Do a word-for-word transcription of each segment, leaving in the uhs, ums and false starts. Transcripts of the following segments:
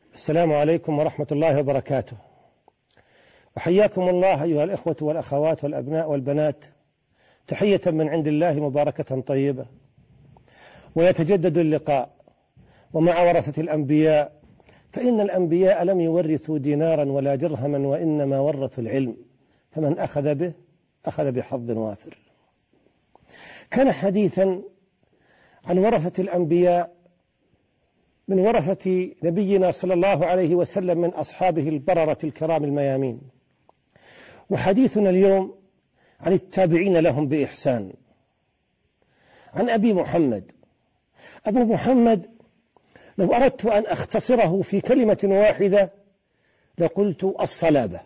السلام عليكم ورحمة الله وبركاته. وحياكم الله أيها الإخوة والأخوات والأبناء والبنات تحية من عند الله مباركة طيبة. ويتجدد اللقاء ومع ورثة الأنبياء، فإن الأنبياء لم يورثوا دينارا ولا درهما، وإنما ورثوا العلم، فمن أخذ به أخذ بحظ وافر. كان حديثا عن ورثة الأنبياء من ورثة نبينا صلى الله عليه وسلم من أصحابه البررة الكرام الميامين، وحديثنا اليوم عن التابعين لهم بإحسان. عن أبي محمد. أبو محمد لو أردت أن أختصره في كلمة واحدة لقلت الصلابة.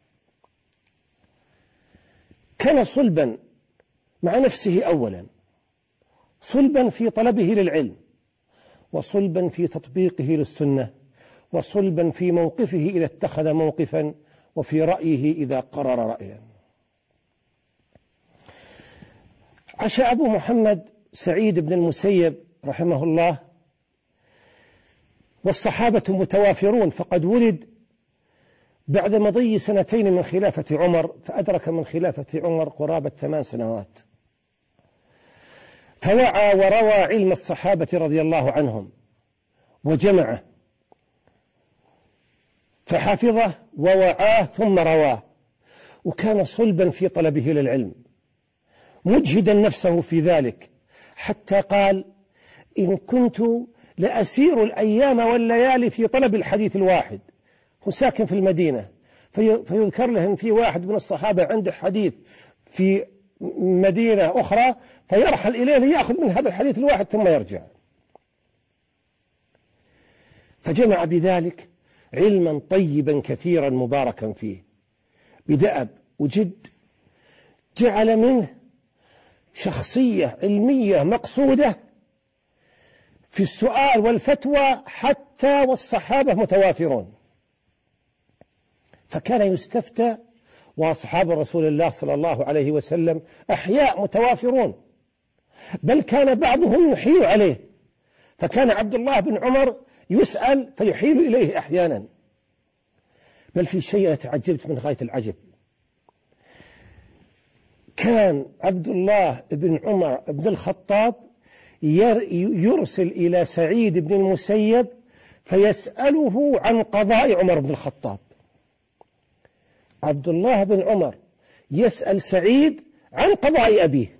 كان صلبا مع نفسه أولا، صلبا في طلبه للعلم، وصلبا في تطبيقه للسنة، وصلبا في موقفه إذا اتخذ موقفا، وفي رأيه إذا قرر رأيا. عاش أبو محمد سعيد بن المسيب رحمه الله، والصحابة متوافرون، فقد ولد بعد مضي سنتين من خلافة عمر، فأدرك من خلافة عمر قرابة ثمان سنوات، فوعى وروى علم الصحابة رضي الله عنهم وجمعه، فحفظه ووعاه ثم رواه. وكان صلبا في طلبه للعلم، مجهدا نفسه في ذلك، حتى قال: إن كنت لأسير الأيام والليالي في طلب الحديث الواحد. هو ساكن في المدينة، في فيذكر له أن في واحد من الصحابة عنده حديث في مدينة أخرى، فيرحل إليه ليأخذ من هذا الحديث الواحد ثم يرجع. فجمع بذلك علما طيبا كثيرا مباركا فيه بدأب وجد، جعل منه شخصية علمية مقصودة في السؤال والفتوى، حتى والصحابة متوافرون، فكان يستفتى، وأصحاب رسول الله صلى الله عليه وسلم أحياء متوافرون، بل كان بعضهم يحيل عليه، فكان عبد الله بن عمر يسأل فيحيل إليه أحيانا. بل في شيء تعجبت من غاية العجب، كان عبد الله بن عمر بن الخطاب يرسل إلى سعيد بن المسيب فيسأله عن قضاء عمر بن الخطاب. عبد الله بن عمر يسأل سعيد عن قضاء أبيه،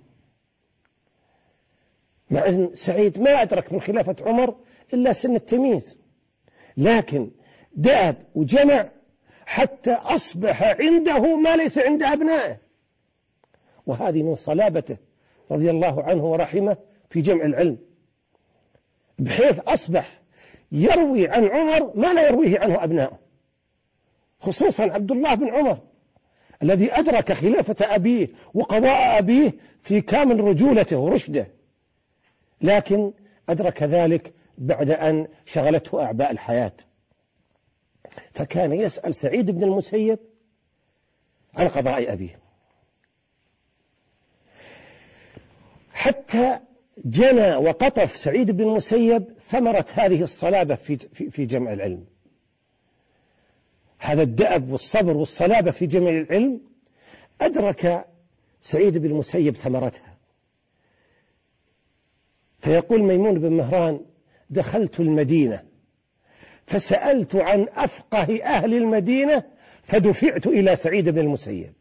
مع أن سعيد ما أدرك من خلافة عمر إلا سن التمييز، لكن دأب وجمع حتى أصبح عنده ما ليس عند أبنائه. وهذه من صلابته رضي الله عنه ورحمه في جمع العلم، بحيث أصبح يروي عن عمر ما لا يرويه عنه أبنائه، خصوصا عبد الله بن عمر الذي أدرك خلافة أبيه وقضاء أبيه في كامل رجولته ورشده، لكن أدرك ذلك بعد أن شغلته أعباء الحياة. فكان يسأل سعيد بن المسيب عن قضاء أبيه، حتى جنى وقطف سعيد بن المسيب ثمرة هذه الصلابة في في جمع العلم. هذا الدأب والصبر والصلابة في جمع العلم أدرك سعيد بن المسيب ثمرتها. فيقول ميمون بن مهران: دخلت المدينة فسألت عن أفقه أهل المدينة فدفعت إلى سعيد بن المسيب.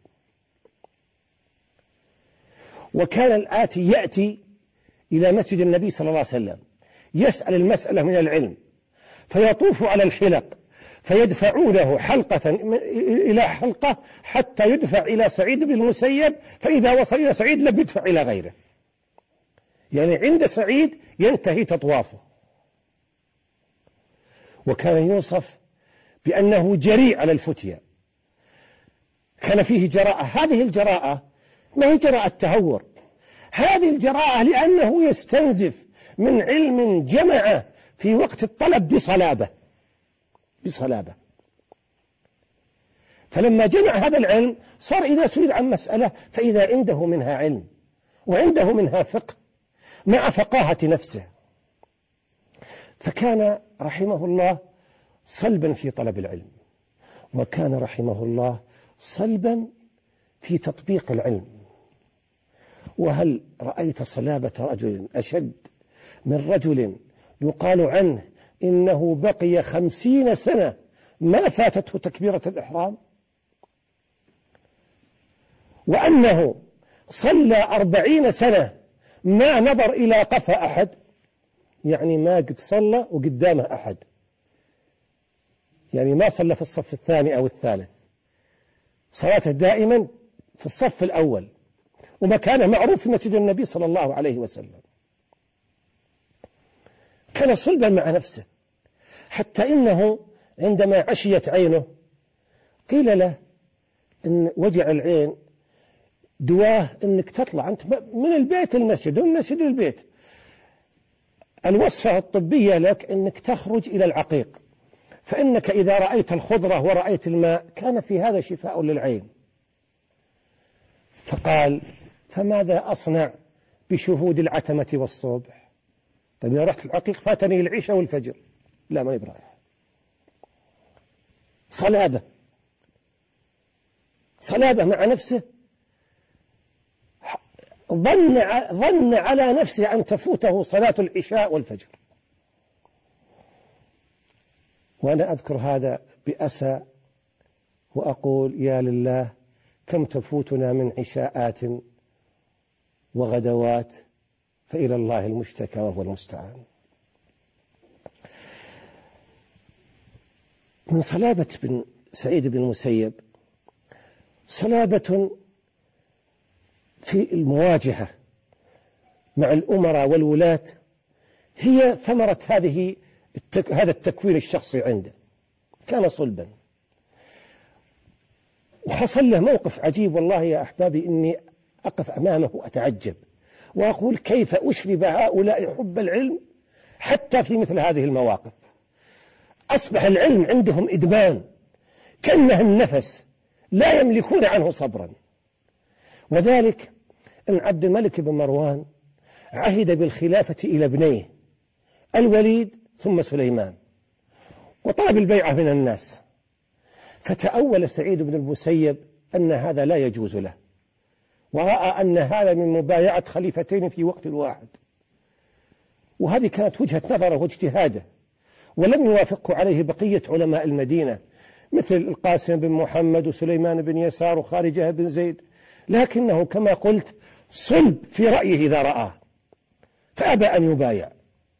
وكان الآتي يأتي إلى مسجد النبي صلى الله عليه وسلم يسأل المسألة من العلم، فيطوف على الحلق فيدفعونه حلقة إلى حلقة حتى يدفع إلى سعيد بن المسيب، فإذا وصل إلى سعيد لم يدفع إلى غيره، يعني عند سعيد ينتهي تطوافه. وكان يوصف بأنه جريء على الفتية، كان فيه جراءة. هذه الجراءة ما هي جراءة تهور، هذه الجراءة لأنه يستنزف من علم جمع في وقت الطلب بصلابة بصلابة. فلما جمع هذا العلم صار إذا سئل عن مسألة فإذا عنده منها علم وعنده منها فقه مع فقاهة نفسه. فكان رحمه الله صلبا في طلب العلم، وكان رحمه الله صلبا في تطبيق العلم. وهل رأيت صلابة رجل أشد من رجل يقال عنه إنه بقي خمسين سنة ما فاتته تكبيرة الإحرام، وأنه صلى أربعين سنة ما نظر إلى قفا أحد، يعني ما قد صلى وقدامه أحد، يعني ما صلى في الصف الثاني أو الثالث، صلاته دائما في الصف الأول، ومكانه معروف في مسجد النبي صلى الله عليه وسلم. كان صلبا مع نفسه، حتى إنه عندما عشيت عينه قيل له إن وجع العين دواه إنك تطلع أنت من البيت المسجد ومن المسجد للبيت، الوصفة الطبية لك إنك تخرج إلى العقيق، فإنك إذا رأيت الخضرة ورأيت الماء كان في هذا شفاء للعين. فقال فماذا أصنع بشهود العتمة والصبح؟ طيب إذا رحت العقيق فاتني العشاء والفجر، لا ما يبرأ. صلابة صلابة مع نفسه، ظن ظن على نفسه أن تفوته صلاة العشاء والفجر. وأنا أذكر هذا بأسى وأقول يا لله كم تفوتنا من عشاءات وغدوات، فإلى الله المشتكى وهو المستعان. من صلابة بن سعيد بن المسيب صلابة في المواجهة مع الأمراء والولاة، هي ثمرة هذه التك... هذا التكوين الشخصي عنده. كان صلبا، وحصل له موقف عجيب والله يا أحبابي، إني أقف أمامه وأتعجب وأقول كيف أشرب هؤلاء حب العلم حتى في مثل هذه المواقف. أصبح العلم عندهم إدمان كأنه النفس، لا يملكون عنه صبرا. وذلك أن عبد الملك بن مروان عهد بالخلافة إلى ابنيه الوليد ثم سليمان، وطلب البيعة من الناس، فتأول سعيد بن المسيب أن هذا لا يجوز له، ورأى أن هذا من مبايعة خليفتين في وقت واحد، وهذه كانت وجهة نظره واجتهاده، ولم يوافقه عليه بقية علماء المدينة مثل القاسم بن محمد وسليمان بن يسار وخارجة بن زيد، لكنه كما قلت صلب في رأيه إذا رآه فأبى أن يبايع.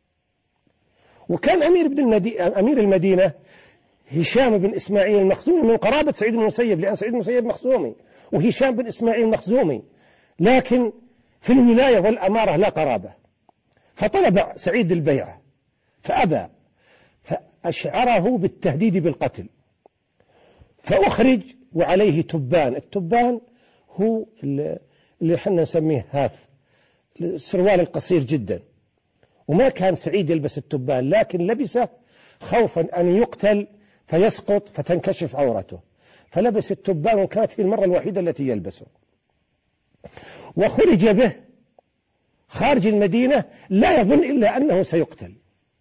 وكان أمير, بن المدي... أمير المدينة هشام بن إسماعيل المخزومي من قرابة سعيد بن المسيب، لأن سعيد بن المسيب مخزومي وهشام بن إسماعيل مخزومي، لكن في الولاية والأمارة لا قرابة. فطلب سعيد البيعة فأبى، فأشعره بالتهديد بالقتل، فأخرج وعليه تبان. التبان هو اللي احنا نسميه هاف، السروال القصير جدا، وما كان سعيد يلبس التبان، لكن لبسه خوفا أن يقتل فيسقط فتنكشف عورته، فلبس التبان، وكانت في المرة الوحيدة التي يلبسه. وخرج به خارج المدينة لا يظن إلا أنه سيقتل.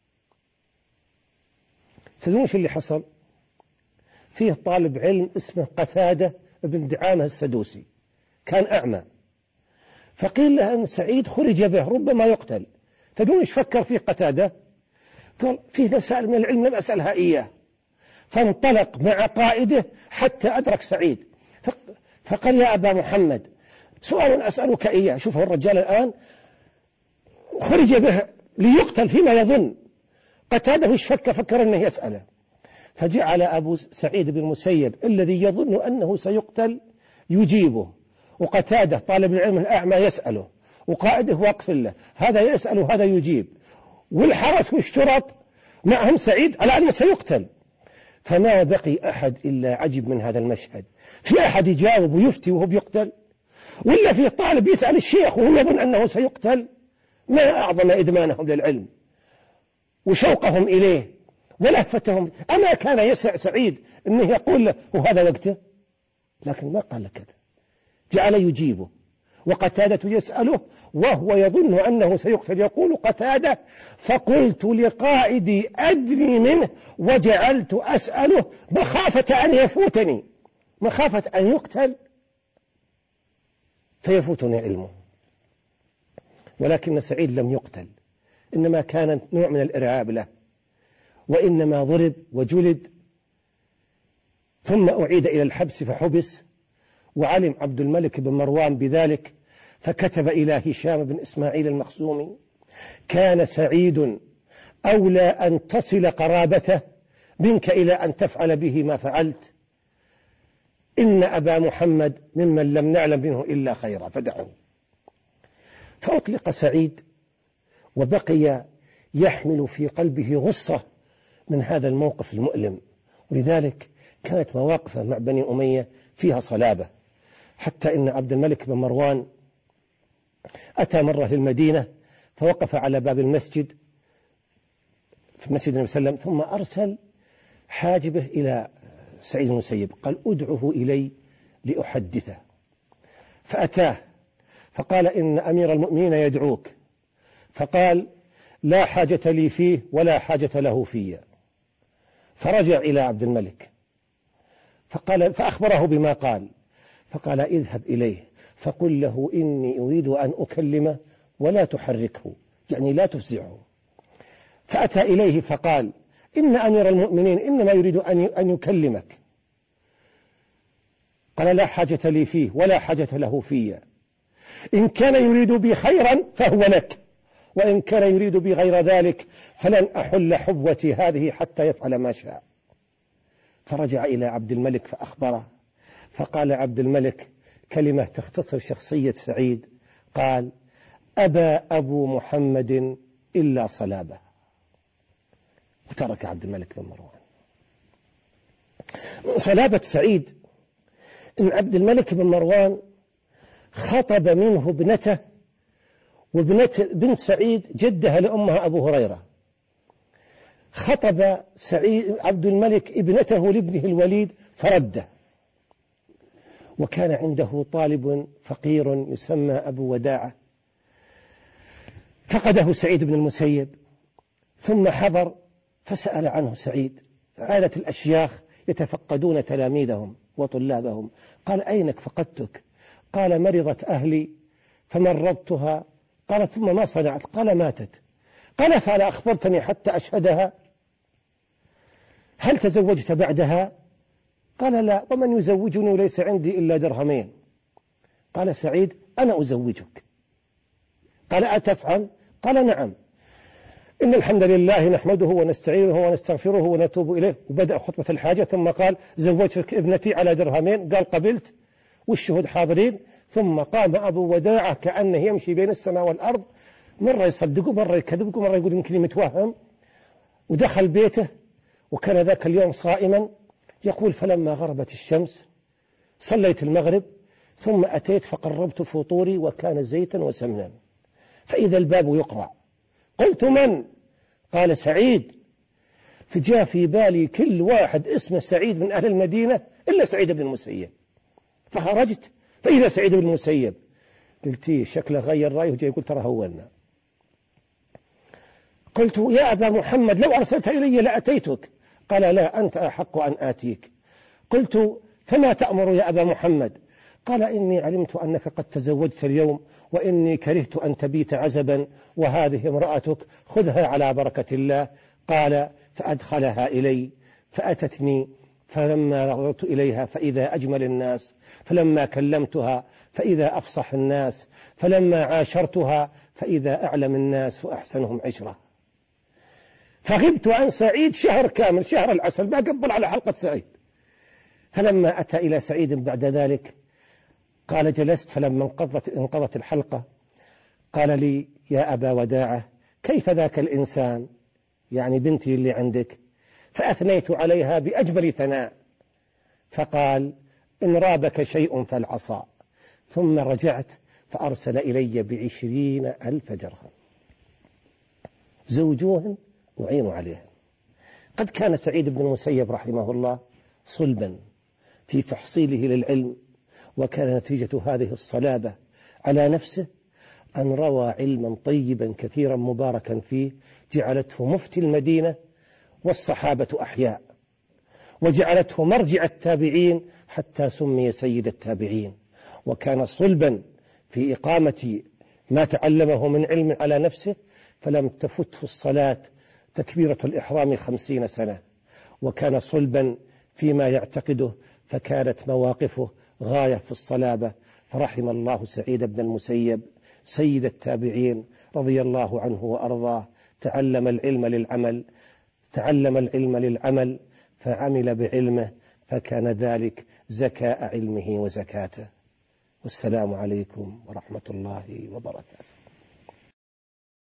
تدرون ايش اللي حصل؟ فيه طالب علم اسمه قتادة بن دعامة السدوسي، كان أعمى، فقيل له أن سعيد خرج به ربما يقتل. تدرون ايش فكر فيه قتادة؟ قال فيه مسائل من العلم لم أسألها إياه، فانطلق مع قائده حتى أدرك سعيد، فقال يا أبا محمد سؤال أسألك إياه. شوفوا الرجال الآن خرج به ليقتل فيما يظن. قتاده ايش فكر؟ فكر أنه يسأله، فجعل أبو سعيد بن المسيب الذي يظن أنه سيقتل يجيبه، وقتاده طالب العلم الأعمى يسأله، وقائده واقف له، هذا يسأل وهذا يجيب، والحرس والشرط معهم سعيد على أنه سيقتل. فما بقي أحد إلا عجب من هذا المشهد. في أحد يجاوب ويفتي وهو بيقتل؟ ولا في طالب يسأل الشيخ وهو يظن أنه سيقتل؟ ما أعظم إدمانهم للعلم وشوقهم إليه ولهفتهم. أما كان يسع سعيد أنه يقول له وهذا وقته، لكن ما قال كذا، جعل يجيبه وقتادة يسأله وهو يظن أنه سيقتل، يقول قتادة: فقلت لقائدي أدني منه وجعلت أسأله مخافة أن يفوتني، مخافة أن يقتل فيفوتني علمه. ولكن سعيد لم يقتل، إنما كان نوع من الإرعاب له، وإنما ضرب وجلد، ثم أعيد إلى الحبس فحبس. وعلم عبد الملك بن مروان بذلك فكتب إلى هشام بن إسماعيل المخزومي: كان سعيد أولى أن تصل قرابته منك إلى أن تفعل به ما فعلت، إن أبا محمد ممن لم نعلم منه إلا خيرا فدعه. فأطلق سعيد، وبقي يحمل في قلبه غصة من هذا الموقف المؤلم، ولذلك كانت مواقفه مع بني أمية فيها صلابة، حتى إن عبد الملك بن مروان أتى مرة للمدينة فوقف على باب المسجد في مسجد النبي صلى الله عليه وسلم، ثم أرسل حاجبه إلى سعيد بن المسيب، قال: أدعه إلي لأحدثه. فأتاه فقال: إن أمير المؤمنين يدعوك. فقال: لا حاجة لي فيه ولا حاجة له في. فرجع إلى عبد الملك فقال فأخبره بما قال، فقال: اذهب إليه فقل له إني أريد أن أكلمه ولا تحركه، يعني لا تفزعه. فأتى إليه فقال: إن أمير المؤمنين إنما يريد أن يكلمك. قال: لا حاجة لي فيه ولا حاجة له في، إن كان يريد بي خيرا فهو لك، وإن كان يريد بي غير ذلك فلن أحل حبوتي هذه حتى يفعل ما شاء. فرجع إلى عبد الملك فأخبره، فقال عبد الملك كلمة تختصر شخصية سعيد، قال: أبى أبو محمد إلا صلابه. وترك عبد الملك بن مروان. من صلابة سعيد إن عبد الملك بن مروان خطب منه ابنته، وابنت بنت سعيد جدها لأمها أبو هريرة. خطب سعيد عبد الملك ابنته لابنه الوليد فرده، وكان عنده طالب فقير يسمى أبو وداعة، فقده سعيد بن المسيب، ثم حضر فسأل عنه سعيد. عادة الأشياخ يتفقدون تلاميذهم وطلابهم. قال: أينك فقدتك؟ قال: مرضت أهلي فمرضتها. قال: ثم ما صنعت؟ قال: ماتت. قال: فلا أخبرتني حتى أشهدها؟ هل تزوجت بعدها؟ قال: لا، ومن يزوجني وليس عندي إلا درهمين. قال سعيد: أنا أزوجك. قال: أتفعل؟ قال: نعم، إن الحمد لله نحمده ونستعينه ونستغفره ونتوب إليه. وبدأ خطبة الحاجة، ثم قال: زوجتك ابنتي على درهمين. قال: قبلت، والشهود حاضرين. ثم قام أبو وداعة كأنه يمشي بين السماء والأرض، مرة يصدقه مرة يكذبه مرة يقول يمكن يتوهم، ودخل بيته، وكان ذاك اليوم صائما. يقول: فلما غربت الشمس صليت المغرب، ثم أتيت فقربت فطوري وكان زيتا وسمنا، فإذا الباب يقرع. قلت: من؟ قال: سعيد. فجاء في بالي كل واحد اسمه سعيد من أهل المدينة إلا سعيد بن المسيب، فخرجت فإذا سعيد بن المسيب. قلت: شكله غير رأيه وجاي يقول: ترى هونا. قلت: يا أبا محمد لو أرسلت إلي لأتيتك. قال: لا، أنت أحق أن آتيك. قلت: فما تأمر يا أبا محمد؟ قال: إني علمت أنك قد تزوجت اليوم، وإني كرهت أن تبيت عزبا، وهذه امرأتك، خذها على بركة الله. قال: فأدخلها إلي فأتتني، فلما نظرت إليها فإذا أجمل الناس، فلما كلمتها فإذا أفصح الناس، فلما عاشرتها فإذا أعلم الناس وأحسنهم عشرة. فغبت عن سعيد شهر كامل، شهر العسل، ما قبل على حلقة سعيد. فلما أتى إلى سعيد بعد ذلك قال: جلست، فلما انقضت, انقضت الحلقة قال لي: يا أبا وداعة، كيف ذاك الإنسان، يعني بنتي اللي عندك؟ فأثنيت عليها بأجمل ثناء. فقال: إن رابك شيء فالعصا. ثم رجعت فأرسل إلي بعشرين ألف درهم، زوجوهن وعينوا عليهن. قد كان سعيد بن المسيب رحمه الله صلبا في تحصيله للعلم، وكان نتيجة هذه الصلابة على نفسه أن روى علما طيبا كثيرا مباركا فيه جعلته مفتي المدينة والصحابة أحياء، وجعلته مرجع التابعين حتى سمي سيد التابعين، وكان صلبا في إقامة ما تعلمه من علم على نفسه، فلم تفته الصلاة تكبيرة الإحرام خمسين سنة، وكان صلبا فيما يعتقده، فكانت مواقفه غاية في الصلابة. فرحم الله سعيد بن المسيب سيد التابعين رضي الله عنه وأرضاه، تعلم العلم للعمل تعلم العلم للعمل فعمل بعلمه، فكان ذلك زكاء علمه وزكاته. والسلام عليكم ورحمة الله وبركاته.